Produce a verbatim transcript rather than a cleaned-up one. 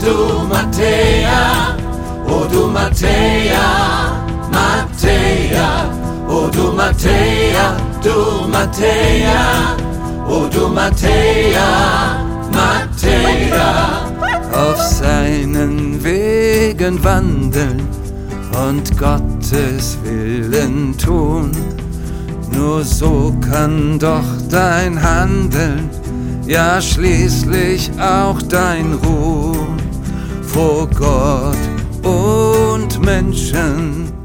du Mattea, o du Mattea, Mattea, o du Mattea, du Mattea, o du Mattea, Mattea. Auf seinen Wegen wandeln und Gottes Willen tun. Nur so kann doch dein Handeln, ja schließlich auch dein Ruhm vor Gott und Menschen